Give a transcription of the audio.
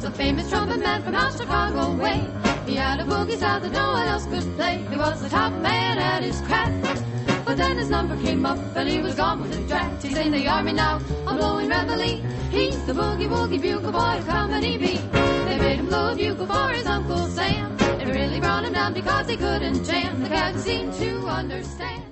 was a famous trumpet man from out Chicago way. He had a boogie style that no one else could play. He was the top man at his craft. But then his number came up and he was gone with the draft. He's in the army now, a blowing reveille. He's the boogie-woogie bugle boy of Company B. They made him blow a bugle for his Uncle Sam. It really brought him down because he couldn't jam. The captain seemed to understand.